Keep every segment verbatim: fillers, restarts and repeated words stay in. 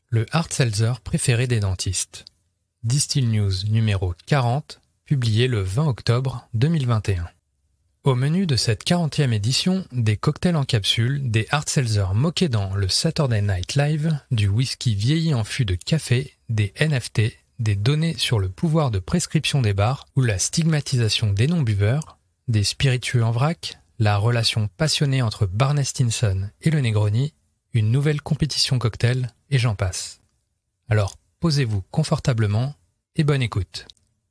Le hard seltzer préféré des dentistes. Distill News numéro quarante, publié le vingt octobre deux mille vingt et un. Au menu de cette quarantième édition, des cocktails en capsule, des hard seltzer moqués-dents, le Saturday Night Live, du whisky vieilli en fût de café, des N F T, des données sur le pouvoir de prescription des bars ou la stigmatisation des non-buveurs, des spiritueux en vrac, la relation passionnée entre Barney Stinson et le Negroni, une nouvelle compétition cocktail, et j'en passe. Alors, posez-vous confortablement et bonne écoute.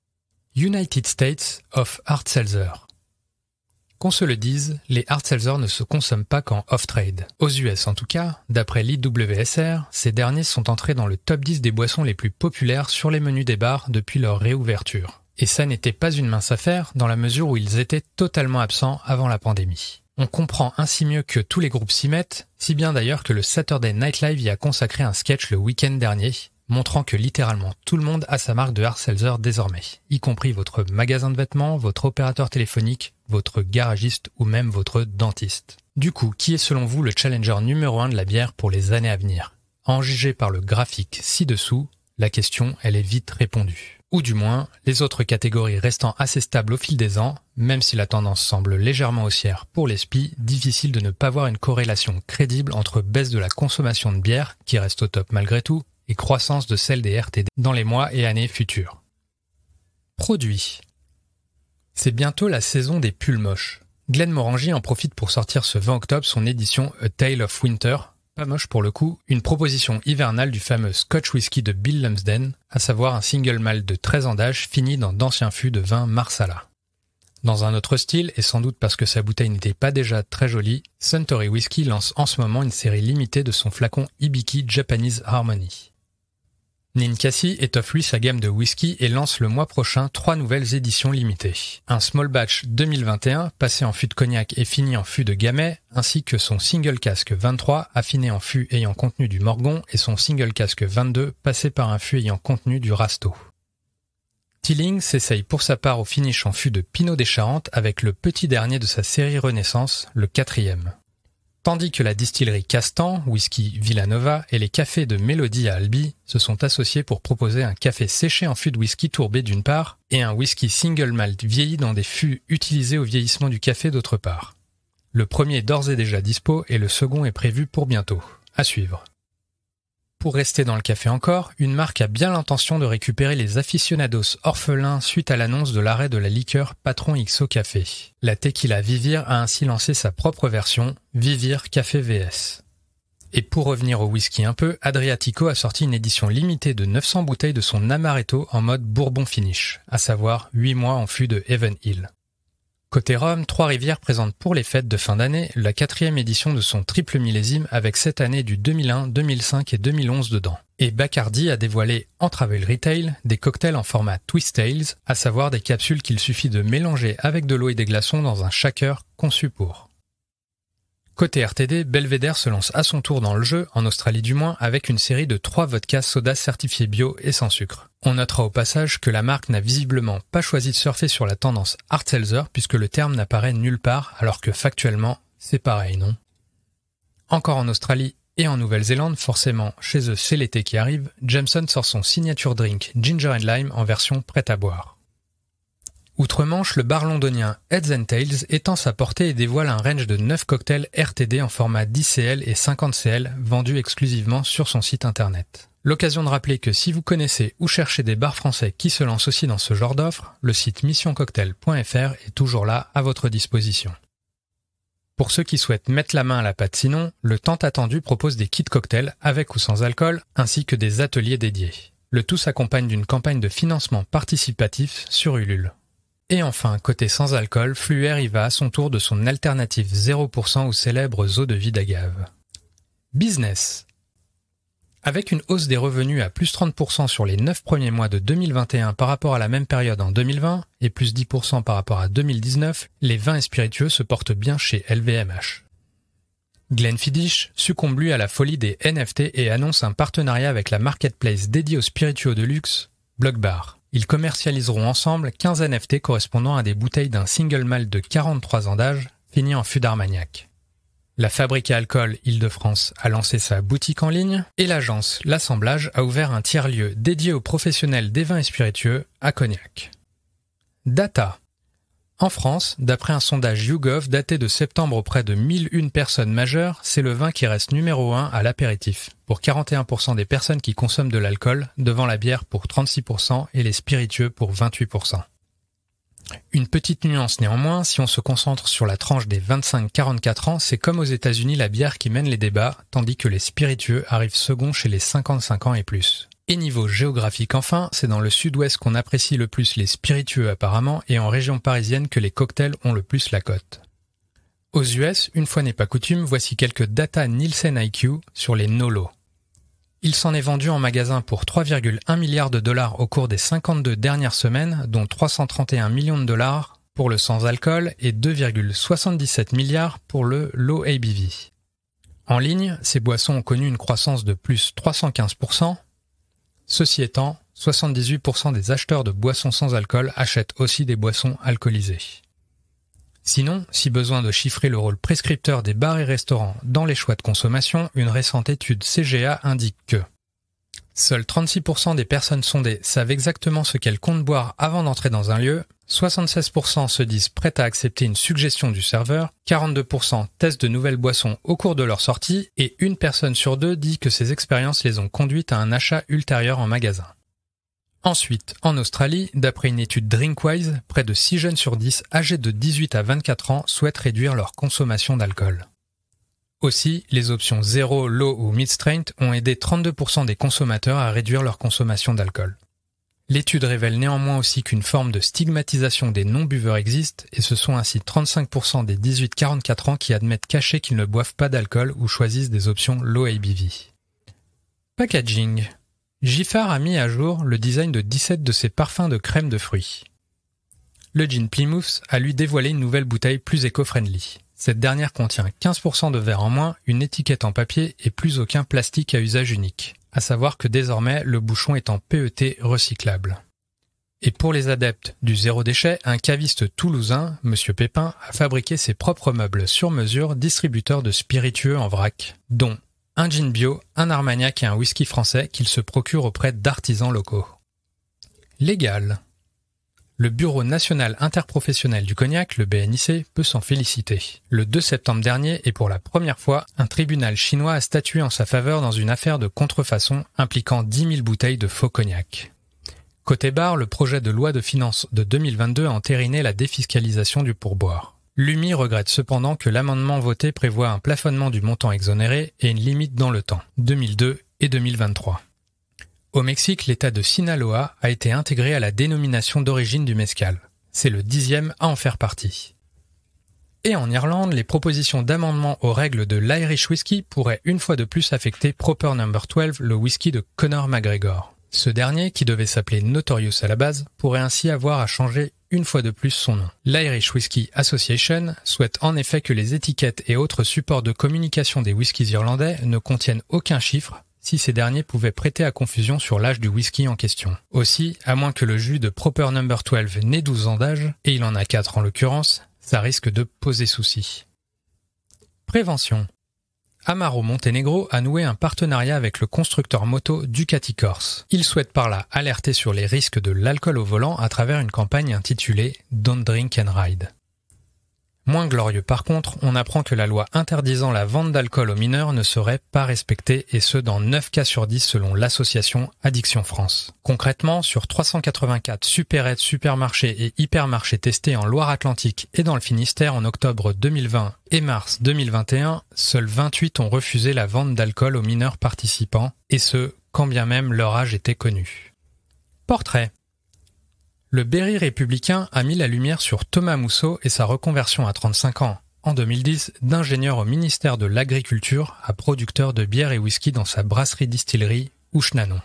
United States of Hard Seltzer. Qu'on se le dise, les hard seltzer ne se consomment pas qu'en off-trade. Aux U S en tout cas, d'après l'I W S R, ces derniers sont entrés dans le top dix des boissons les plus populaires sur les menus des bars depuis leur réouverture. Et ça n'était pas une mince affaire dans la mesure où ils étaient totalement absents avant la pandémie. On comprend ainsi mieux que tous les groupes s'y mettent, si bien d'ailleurs que le Saturday Night Live y a consacré un sketch le week-end dernier, montrant que littéralement tout le monde a sa marque de hard seltzer désormais, y compris votre magasin de vêtements, votre opérateur téléphonique, votre garagiste ou même votre dentiste. Du coup, qui est selon vous le challenger numéro un de la bière pour les années à venir ? En juger par le graphique ci-dessous, la question elle est vite répondue. Ou du moins, les autres catégories restant assez stables au fil des ans, même si la tendance semble légèrement haussière pour les S P I, difficile de ne pas voir une corrélation crédible entre baisse de la consommation de bière, qui reste au top malgré tout, et croissance de celle des R T D dans les mois et années futurs. Produits. C'est bientôt la saison des pulls moches. Glenmorangie en profite pour sortir ce vingt octobre son édition A Tale of Winter, pas moche pour le coup, une proposition hivernale du fameux Scotch Whisky de Bill Lumsden, à savoir un single malt de treize ans d'âge fini dans d'anciens fûts de vin Marsala. Dans un autre style, et sans doute parce que sa bouteille n'était pas déjà très jolie, Suntory Whisky lance en ce moment une série limitée de son flacon Hibiki Japanese Harmony. Ninkasi étoffe lui sa gamme de whisky et lance le mois prochain trois nouvelles éditions limitées. Un small batch deux mille vingt et un, passé en fût de cognac et fini en fût de gamay, ainsi que son single cask vingt-trois, affiné en fût ayant contenu du morgon, et son single cask vingt-deux, passé par un fût ayant contenu du rasto. Teeling s'essaye pour sa part au finish en fût de Pinot des Charentes avec le petit dernier de sa série Renaissance, le quatrième. Tandis que la distillerie Castan, whisky Villanova, et les cafés de Mélodie à Albi se sont associés pour proposer un café séché en fût de whisky tourbé d'une part, et un whisky single malt vieilli dans des fûts utilisés au vieillissement du café d'autre part. Le premier est d'ores et déjà dispo et le second est prévu pour bientôt. À suivre. Pour rester dans le café encore, une marque a bien l'intention de récupérer les aficionados orphelins suite à l'annonce de l'arrêt de la liqueur Patron X O Café. La tequila Vivir a ainsi lancé sa propre version, Vivir Café V S. Et pour revenir au whisky un peu, Adriatico a sorti une édition limitée de neuf cents bouteilles de son Amaretto en mode bourbon finish, à savoir huit mois en fût de Heaven Hill. Côté rhum, Trois-Rivières présente pour les fêtes de fin d'année la quatrième édition de son triple millésime avec cette année du deux mille un, deux mille cinq et deux mille onze dedans. Et Bacardi a dévoilé en travel retail des cocktails en format Twist Tales, à savoir des capsules qu'il suffit de mélanger avec de l'eau et des glaçons dans un shaker conçu pour. Côté R T D, Belvedere se lance à son tour dans le jeu, en Australie du moins, avec une série de trois vodkas soda certifiés bio et sans sucre. On notera au passage que la marque n'a visiblement pas choisi de surfer sur la tendance hard seltzer puisque le terme n'apparaît nulle part alors que factuellement, c'est pareil, non ? Encore en Australie et en Nouvelle-Zélande, forcément chez eux c'est l'été qui arrive, Jameson sort son signature drink Ginger and Lime en version prête à boire. Outre-Manche, le bar londonien Heads and Tails étend sa portée et dévoile un range de neuf cocktails R T D en format dix centilitres et cinquante centilitres vendus exclusivement sur son site internet. L'occasion de rappeler que si vous connaissez ou cherchez des bars français qui se lancent aussi dans ce genre d'offres, le site mission cocktail point f r est toujours là à votre disposition. Pour ceux qui souhaitent mettre la main à la pâte sinon, le tant attendu propose des kits cocktails avec ou sans alcool, ainsi que des ateliers dédiés. Le tout s'accompagne d'une campagne de financement participatif sur Ulule. Et enfin, côté sans alcool, Fluer y va à son tour de son alternative zéro pour cent aux célèbres eaux de vie d'agave. Business. Avec une hausse des revenus à plus trente pour cent sur les neuf premiers mois de deux mille vingt et un par rapport à la même période en deux mille vingt et plus dix pour cent par rapport à deux mille dix-neuf, les vins et spiritueux se portent bien chez L V M H. Glenfiddich succombe lui à la folie des N F T et annonce un partenariat avec la marketplace dédiée aux spiritueux de luxe, Blockbar. Ils commercialiseront ensemble quinze N F T correspondant à des bouteilles d'un single malt de quarante-trois ans d'âge, fini en fût d'Armagnac. La Fabrique à Alcool Île-de-France a lancé sa boutique en ligne et l'agence L'Assemblage a ouvert un tiers-lieu dédié aux professionnels des vins et spiritueux à Cognac. Data. En France, d'après un sondage YouGov daté de septembre auprès de mille une personnes majeures, c'est le vin qui reste numéro un à l'apéritif, pour quarante et un pour cent des personnes qui consomment de l'alcool, devant la bière pour trente-six pour cent et les spiritueux pour vingt-huit pour cent. Une petite nuance néanmoins, si on se concentre sur la tranche des vingt-cinq à quarante-quatre ans, c'est comme aux États-Unis la bière qui mène les débats, tandis que les spiritueux arrivent second chez les cinquante-cinq ans et plus. Et niveau géographique enfin, c'est dans le sud-ouest qu'on apprécie le plus les spiritueux apparemment, et en région parisienne que les cocktails ont le plus la cote. Aux U S, une fois n'est pas coutume, voici quelques data Nielsen I Q sur les Nolo. Il s'en est vendu en magasin pour trois virgule un milliards de dollars au cours des cinquante-deux dernières semaines, dont trois cent trente et un millions de dollars pour le sans-alcool et deux virgule soixante-dix-sept milliards pour le low A B V. En ligne, ces boissons ont connu une croissance de plus trois cent quinze pour cent. Ceci étant, soixante-dix-huit pour cent des acheteurs de boissons sans alcool achètent aussi des boissons alcoolisées. Sinon, si besoin de chiffrer le rôle prescripteur des bars et restaurants dans les choix de consommation, une récente étude C G A indique que seuls trente-six pour cent des personnes sondées savent exactement ce qu'elles comptent boire avant d'entrer dans un lieu, soixante-seize pour cent se disent prêtes à accepter une suggestion du serveur, quarante-deux pour cent testent de nouvelles boissons au cours de leur sortie et une personne sur deux dit que ces expériences les ont conduites à un achat ultérieur en magasin. Ensuite, en Australie, d'après une étude Drinkwise, près de six jeunes sur dix âgés de dix-huit à vingt-quatre ans souhaitent réduire leur consommation d'alcool. Aussi, les options zéro, low ou mid-strength ont aidé trente-deux pour cent des consommateurs à réduire leur consommation d'alcool. L'étude révèle néanmoins aussi qu'une forme de stigmatisation des non-buveurs existe et ce sont ainsi trente-cinq pour cent des dix-huit à quarante-quatre ans qui admettent cachés qu'ils ne boivent pas d'alcool ou choisissent des options low A B V. Packaging. Giffard a mis à jour le design de dix-sept de ses parfums de crème de fruits. Le gin Plymouth a lui dévoilé une nouvelle bouteille plus éco-friendly. Cette dernière contient quinze pour cent de verre en moins, une étiquette en papier et plus aucun plastique à usage unique. À savoir que désormais, le bouchon est en P E T recyclable. Et pour les adeptes du zéro déchet, un caviste toulousain, Monsieur Pépin, a fabriqué ses propres meubles sur mesure, distributeur de spiritueux en vrac, dont un gin bio, un armagnac et un whisky français qu'il se procure auprès d'artisans locaux. Légal. Le Bureau national interprofessionnel du cognac, le B N I C, peut s'en féliciter. Le deux septembre dernier, et pour la première fois, un tribunal chinois a statué en sa faveur dans une affaire de contrefaçon impliquant dix mille bouteilles de faux cognac. Côté bar, le projet de loi de finances de deux mille vingt-deux a entériné la défiscalisation du pourboire. L'U M I regrette cependant que l'amendement voté prévoit un plafonnement du montant exonéré et une limite dans le temps, deux mille deux et deux mille vingt-trois. Au Mexique, l'état de Sinaloa a été intégré à la dénomination d'origine du mezcal. C'est le dixième à en faire partie. Et en Irlande, les propositions d'amendement aux règles de l'Irish Whisky pourraient une fois de plus affecter Proper Number douze, le whisky de Conor McGregor. Ce dernier, qui devait s'appeler Notorious à la base, pourrait ainsi avoir à changer une fois de plus son nom. L'Irish Whisky Association souhaite en effet que les étiquettes et autres supports de communication des whiskies irlandais ne contiennent aucun chiffre, si ces derniers pouvaient prêter à confusion sur l'âge du whisky en question. Aussi, à moins que le jus de Proper Number douze n'ait douze ans d'âge, et il en a quatre en l'occurrence, ça risque de poser souci. Prévention. Amaro Montenegro a noué un partenariat avec le constructeur moto Ducati Corse. Il souhaite par là alerter sur les risques de l'alcool au volant à travers une campagne intitulée « Don't Drink and Ride ». Moins glorieux par contre, on apprend que la loi interdisant la vente d'alcool aux mineurs ne serait pas respectée et ce dans neuf cas sur dix selon l'association Addiction France. Concrètement, sur trois cent quatre-vingt-quatre supérettes, supermarchés et hypermarchés testés en Loire-Atlantique et dans le Finistère en octobre deux mille vingt et mars deux mille vingt et un, seuls vingt-huit ont refusé la vente d'alcool aux mineurs participants, et ce, quand bien même leur âge était connu. Portrait. Le Berry républicain a mis la lumière sur Thomas Mousseau et sa reconversion à trente-cinq ans, en deux mille dix, d'ingénieur au ministère de l'Agriculture à producteur de bière et whisky dans sa brasserie-distillerie Ouchnanon.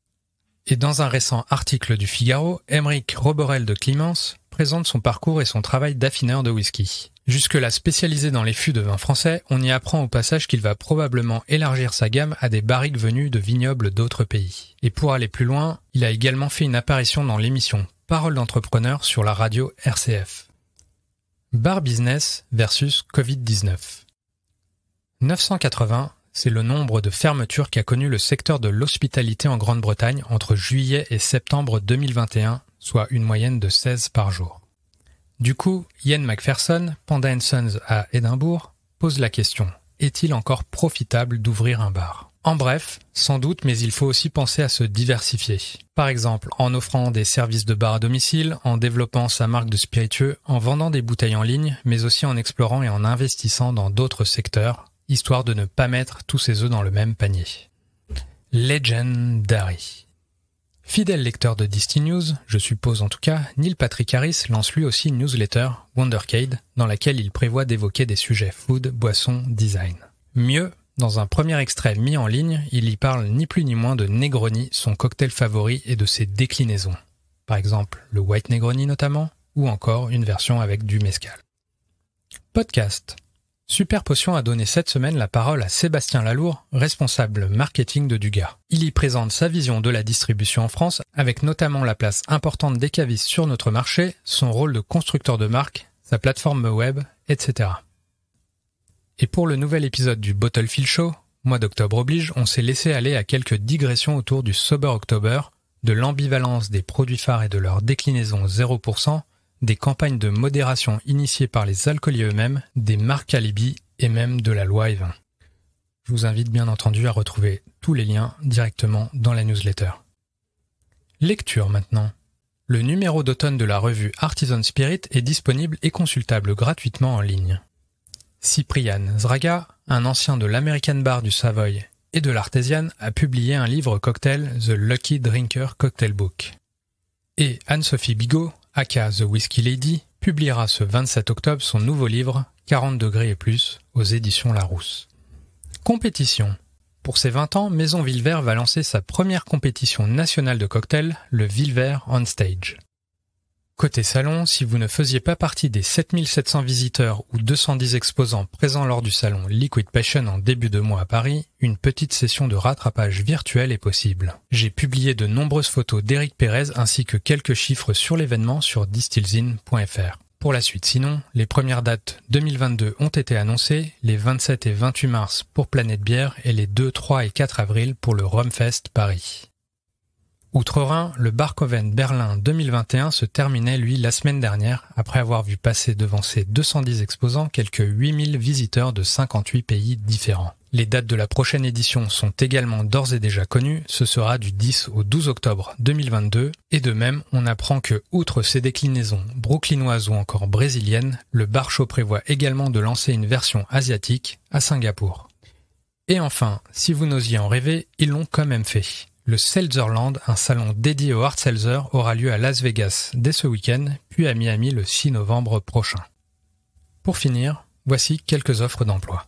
Et dans un récent article du Figaro, Aymeric Roberel de Climence présente son parcours et son travail d'affineur de whisky. Jusque-là spécialisé dans les fûts de vin français, on y apprend au passage qu'il va probablement élargir sa gamme à des barriques venues de vignobles d'autres pays. Et pour aller plus loin, il a également fait une apparition dans l'émission Parole d'entrepreneur sur la radio R C F. Bar business versus covid dix-neuf. neuf cent quatre-vingts, c'est le nombre de fermetures qu'a connu le secteur de l'hospitalité en Grande-Bretagne entre juillet et septembre deux mille vingt et un, soit une moyenne de seize par jour. Du coup, Ian Macpherson, Panda and Sons à Édimbourg, pose la question « Est-il encore profitable d'ouvrir un bar ?» En bref, sans doute, mais il faut aussi penser à se diversifier. Par exemple, en offrant des services de bar à domicile, en développant sa marque de spiritueux, en vendant des bouteilles en ligne, mais aussi en explorant et en investissant dans d'autres secteurs, histoire de ne pas mettre tous ses œufs dans le même panier. Legendary. Fidèle lecteur de Distil News, je suppose en tout cas, Neil Patrick Harris lance lui aussi une newsletter, Wondercade, dans laquelle il prévoit d'évoquer des sujets food, boisson, design. Mieux, dans un premier extrait mis en ligne, il y parle ni plus ni moins de Negroni, son cocktail favori et de ses déclinaisons. Par exemple, le White Negroni notamment, ou encore une version avec du mezcal. Podcast. Super Potion a donné cette semaine la parole à Sébastien Lalour, responsable marketing de Dugas. Il y présente sa vision de la distribution en France, avec notamment la place importante des cavistes sur notre marché, son rôle de constructeur de marque, sa plateforme web, et cetera. Et pour le nouvel épisode du Bottlefield Show, mois d'octobre oblige, on s'est laissé aller à quelques digressions autour du Sober October, de l'ambivalence des produits phares et de leur déclinaison zéro pour cent, des campagnes de modération initiées par les alcooliers eux-mêmes, des marques alibi et même de la loi Evin. Je vous invite bien entendu à retrouver tous les liens directement dans la newsletter. Lecture maintenant. Le numéro d'automne de la revue Artisan Spirit est disponible et consultable gratuitement en ligne. Cyprian Zraga, un ancien de l'American Bar du Savoy et de l'Artesian, a publié un livre cocktail, The Lucky Drinker Cocktail Book. Et Anne-Sophie Bigot, aka The Whiskey Lady, publiera ce vingt-sept octobre son nouveau livre, quarante degrés et plus, aux éditions Larousse. Compétition. Pour ses vingt ans, Maison Villevert va lancer sa première compétition nationale de cocktail, le Villevert On Stage. Côté salon, si vous ne faisiez pas partie des sept mille sept cents visiteurs ou deux cent dix exposants présents lors du salon Liquid Passion en début de mois à Paris, une petite session de rattrapage virtuel est possible. J'ai publié de nombreuses photos d'Éric Pérez ainsi que quelques chiffres sur l'événement sur distillzine point f r. Pour la suite sinon, les premières dates deux mille vingt-deux ont été annoncées, les vingt-sept et vingt-huit mars pour Planète Bière et les deux, trois et quatre avril pour le Rumfest Paris. Outre-Rhin, le Barkoven Berlin deux mille vingt et un se terminait lui la semaine dernière après avoir vu passer devant ses deux cent dix exposants quelques huit mille visiteurs de cinquante-huit pays différents. Les dates de la prochaine édition sont également d'ores et déjà connues, ce sera du dix au douze octobre deux mille vingt-deux, et de même, on apprend que, outre ses déclinaisons brooklynoises ou encore brésiliennes, le Bar Show prévoit également de lancer une version asiatique à Singapour. Et enfin, si vous n'osiez en rêver, ils l'ont quand même fait. Le Seltzerland, un salon dédié au hard seltzer, aura lieu à Las Vegas dès ce week-end, puis à Miami le six novembre prochain. Pour finir, voici quelques offres d'emploi.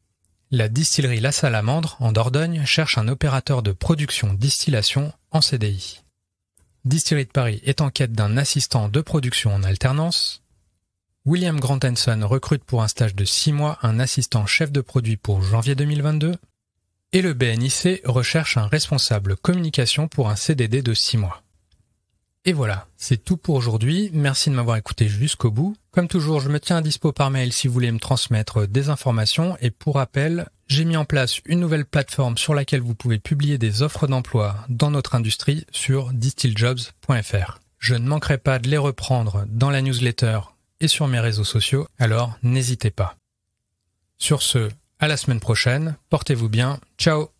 La distillerie La Salamandre, en Dordogne, cherche un opérateur de production-distillation en C D I. Distillerie de Paris est en quête d'un assistant de production en alternance. William Grant and Son recrute pour un stage de six mois un assistant chef de produit pour janvier deux mille vingt-deux. Et le B N I C recherche un responsable communication pour un C D D de six mois. Et voilà, c'est tout pour aujourd'hui. Merci de m'avoir écouté jusqu'au bout. Comme toujours, je me tiens à dispo par mail si vous voulez me transmettre des informations. Et pour rappel, j'ai mis en place une nouvelle plateforme sur laquelle vous pouvez publier des offres d'emploi dans notre industrie sur distilljobs point f r. Je ne manquerai pas de les reprendre dans la newsletter et sur mes réseaux sociaux, alors n'hésitez pas. Sur ce, à la semaine prochaine, portez-vous bien, ciao!